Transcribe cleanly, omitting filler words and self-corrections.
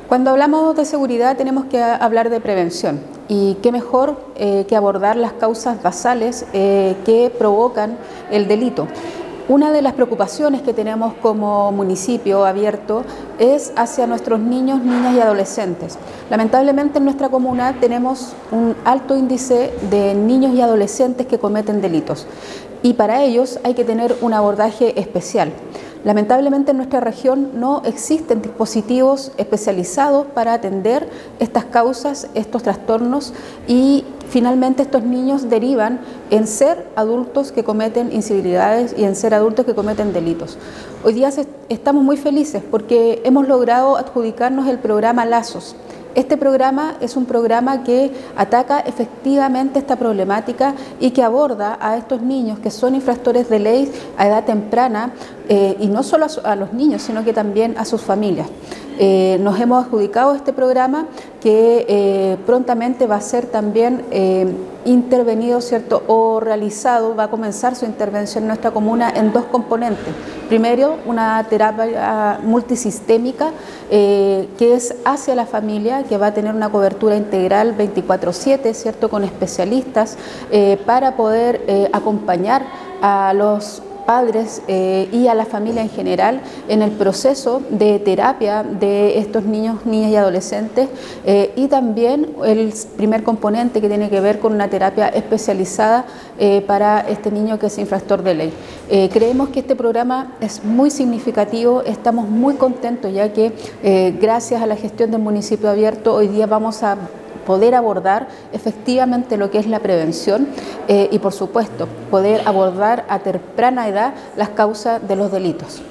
Cuando hablamos de seguridad tenemos que hablar de prevención y qué mejor que abordar las causas basales que provocan el delito. Una de las preocupaciones que tenemos como municipio abierto es hacia nuestros niños, niñas y adolescentes. Lamentablemente en nuestra comuna tenemos un alto índice de niños y adolescentes que cometen delitos y para ellos hay que tener un abordaje especial. Lamentablemente en nuestra región no existen dispositivos especializados para atender estas causas, estos trastornos y finalmente estos niños derivan en ser adultos que cometen incivilidades y en ser adultos que cometen delitos. Hoy día estamos muy felices porque hemos logrado adjudicarnos el programa Lazos. Este programa es un programa que ataca efectivamente esta problemática y que aborda a estos niños que son infractores de ley a edad temprana y no solo a los niños, sino que también a sus familias. Nos hemos adjudicado este programa que prontamente va a ser también intervenido, ¿cierto? O realizado, va a comenzar su intervención en nuestra comuna en dos componentes. Primero, una terapia multisistémica que es hacia la familia, que va a tener una cobertura integral 24/7, ¿cierto? Con especialistas para poder acompañar a los padres y a la familia en general en el proceso de terapia de estos niños, niñas y adolescentes y también el primer componente que tiene que ver con una terapia especializada para este niño que es infractor de ley. Creemos que este programa es muy significativo, estamos muy contentos ya que gracias a la gestión del municipio abierto hoy día vamos a poder abordar efectivamente lo que es la prevención y por supuesto poder abordar a temprana edad las causas de los delitos.